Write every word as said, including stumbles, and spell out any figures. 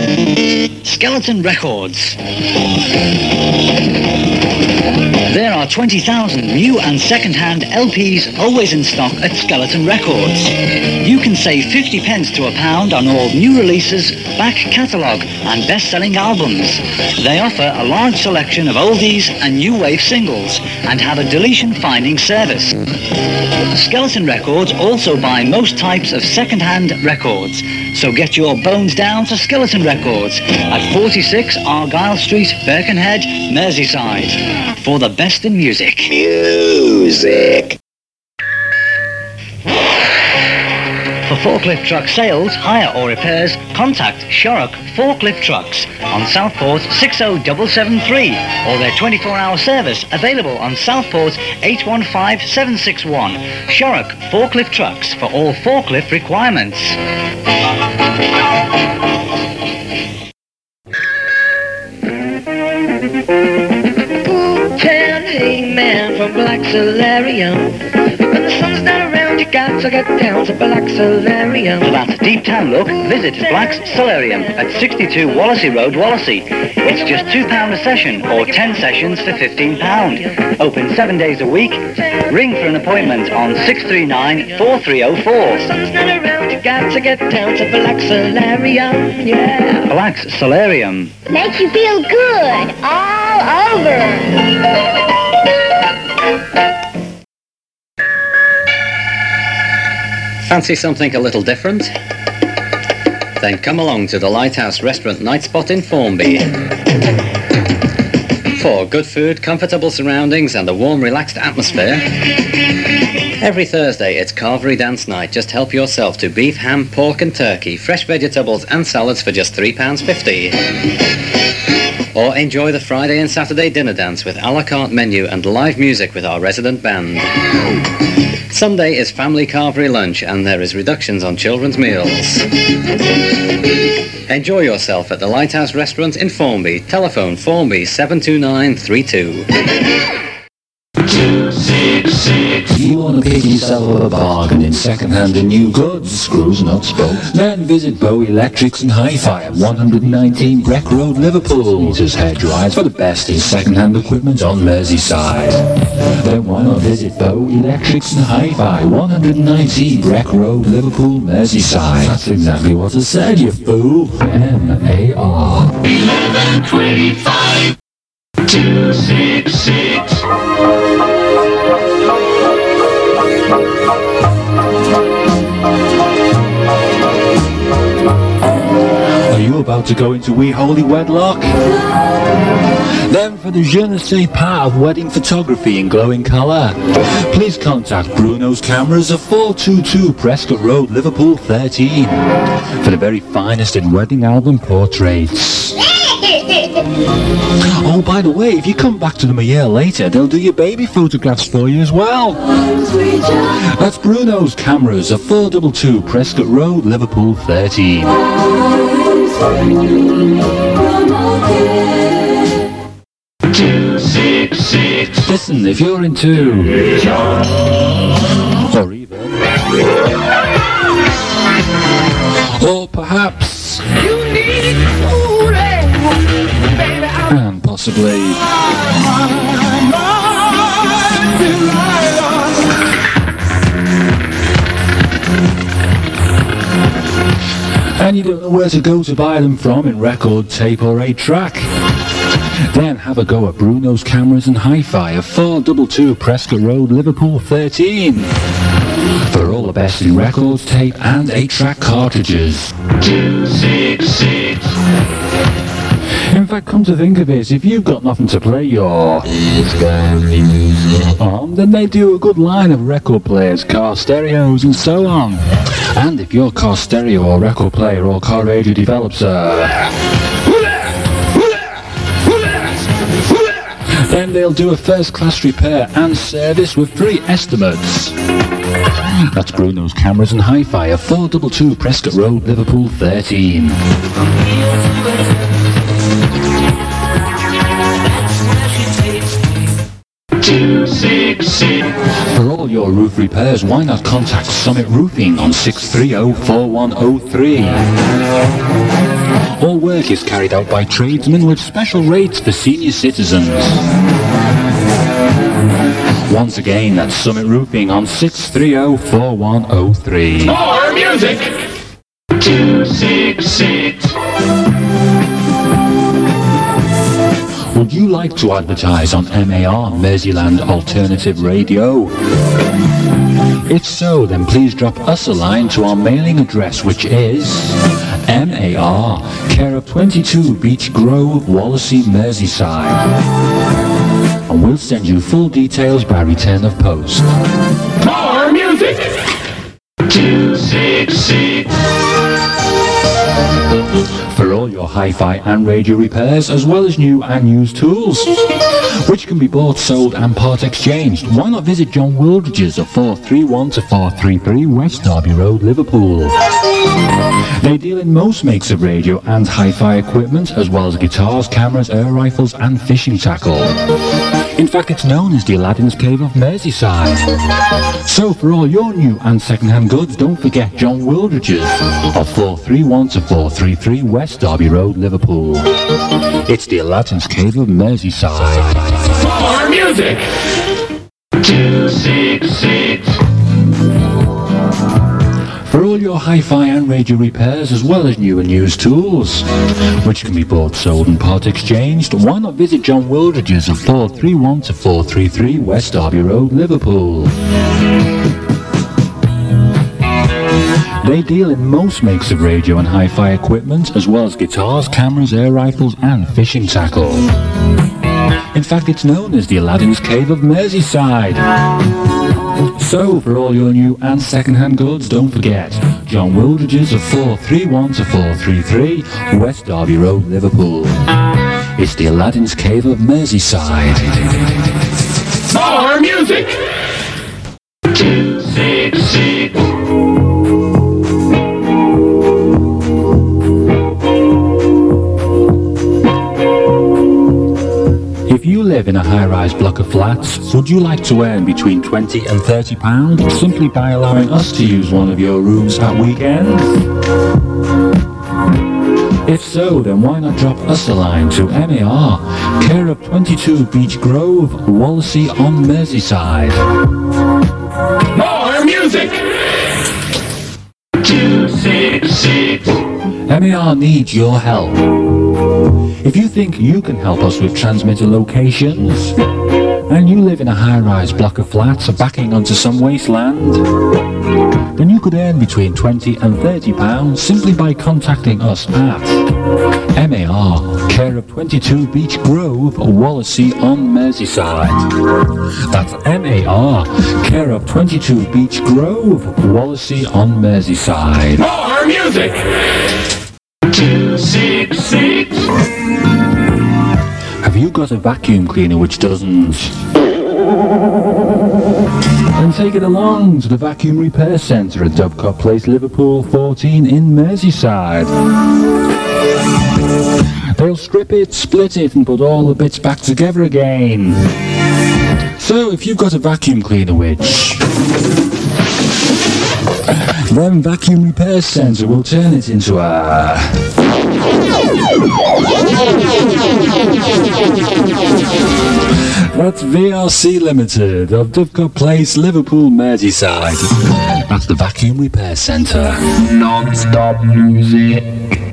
Skeleton Records. There are twenty thousand new and second-hand L Ps always in stock at Skeleton Records. You can save fifty pence to a pound on all new releases, back catalogue and best-selling albums. They offer a large selection of oldies and new wave singles and have a deletion finding service. Skeleton Records also buy most types of second-hand records, so get your bones down to Skeleton Records at forty-six Argyle Street, Birkenhead, Merseyside, for the best in music. Music. For forklift truck sales, hire or repairs, contact Shorrock Forklift Trucks on Southport six oh seven seven three or their twenty-four hour service available on Southport eight one five seven six one. Shorrock Forklift Trucks for all forklift requirements. Ten Hangman from Black Solarium. When the sun's not around, you got to get down to Black Solarium. For that deep tan look, visit Black's Solarium at sixty-two Wallasey Road, Wallasey. It's just two pounds a session, or ten sessions for fifteen pounds. Open seven days a week. Ring for an appointment on six three nine, four three oh four. When the sun's not around, you got to get down to Black Solarium, yeah. Black's Solarium. Makes you feel good all over. Fancy something a little different? Then come along to the Lighthouse Restaurant Night Spot in Formby. For good food, comfortable surroundings and a warm, relaxed atmosphere. Every Thursday it's Carvery Dance Night. Just help yourself to beef, ham, pork and turkey, fresh vegetables and salads for just three pounds fifty. Or enjoy the Friday and Saturday dinner dance with a la carte menu and live music with our resident band. Sunday is family carvery lunch and there is reductions on children's meals. Enjoy yourself at the Lighthouse Restaurant in Formby. Telephone Formby seven two nine three two. two six six. You want to pick yourself up a bargain in second-hand and new goods, screws, nuts, bolts? Then visit Bow Electrics and Hi-Fi at one nineteen Breck Road, Liverpool. Meters, hair dryers for the best in second-hand equipment on Merseyside. Then why not visit Bow Electrics and Hi-Fi, one nineteen Breck Road, Liverpool, Merseyside. That's exactly what I said, you fool. M A R eleven twenty-five. two six six. Are you about to go into wee holy wedlock? Then for the je ne sais pas of wedding photography in glowing colour, please contact Bruno's Cameras of four two two Prescott Road, Liverpool thirteen for the very finest in wedding album portraits. Oh, by the way, if you come back to them a year later, they'll do your baby photographs for you as well. That's Bruno's Cameras of four two two Prescott Road, Liverpool thirteen. two six six. Listen, if you're into or even or perhaps and possibly and you don't know where to go to buy them from in record, tape or eight track, then have a go at Bruno's Cameras and Hi-Fi of four two two Prescott Road, Liverpool thirteen for all the best in records, tape and eight track cartridges. two six six. In fact, come to think of it, if you've got nothing to play your on, then they do a good line of record players, car stereos and so on. And if your car stereo or record player or car radio develops a then they'll do a first-class repair and service with free estimates. That's Bruno's Cameras and Hi-Fi of four two two Prescott Road, Liverpool thirteen. two six six. For all your roof repairs, why not contact Summit Roofing on six three zero, four one zero three? Or where work is carried out by tradesmen with special rates for senior citizens. Once again, that's Summit Roofing on six three zero, four one zero three. More music! two six six. Would you like to advertise on M A R, Merseyland Alternative Radio? If so, then please drop us a line to our mailing address, which is M A R, care of twenty-two Beech Grove, Wallasey, Merseyside. And we'll send you full details by return of post. More music! two six six. For all your hi-fi and radio repairs, as well as new and used tools, which can be bought, sold and part exchanged, why not visit John Wildridge's at four three one to four three three West Derby Road, Liverpool. They deal in most makes of radio and hi-fi equipment, as well as guitars, cameras, air rifles and fishing tackle. In fact, it's known as the Aladdin's Cave of Merseyside. So for all your new and second-hand goods, don't forget John Wildridge's of four three one to four three three West Derby Road, Liverpool. It's the Aladdin's Cave of Merseyside. More music! two six six. For all your hi-fi and radio repairs, as well as new and used tools, which can be bought, sold and part exchanged, why not visit John Wildridge's of four three one to four three three West Derby Road, Liverpool. They deal in most makes of radio and hi-fi equipment, as well as guitars, cameras, air rifles and fishing tackle. In fact, it's known as the Aladdin's Cave of Merseyside. So, for all your new and second-hand goods, don't forget John Wildridge's of four three one to four three three West Derby Road, Liverpool. It's the Aladdin's Cave of Merseyside. More music! two six six. If you live in a high-rise block of flats, would you like to earn between twenty and thirty pounds simply by allowing us to use one of your rooms at weekends? If so, then why not drop us a line to M A R, care of twenty-two Beech Grove, Wallasey on Merseyside. More music! two six six. M A R needs your help. If you think you can help us with transmitter locations, and you live in a high-rise block of flats backing onto some wasteland, then you could earn between twenty and thirty pounds simply by contacting us at M A R, care of twenty-two Beech Grove, Wallasey on Merseyside. That's M A R, care of twenty-two Beech Grove, Wallasey on Merseyside. More music! two six six. Have you got a vacuum cleaner which doesn't? Then take it along to the Vacuum Repair Centre at Dovecot Place, Liverpool fourteen in Merseyside. They'll strip it, split it and put all the bits back together again. So if you've got a vacuum cleaner which... then Vacuum Repair Centre will turn it into a... That's V R C Limited of Dovecot Place, Liverpool, Merseyside. That's the Vacuum Repair Centre. Non-stop music.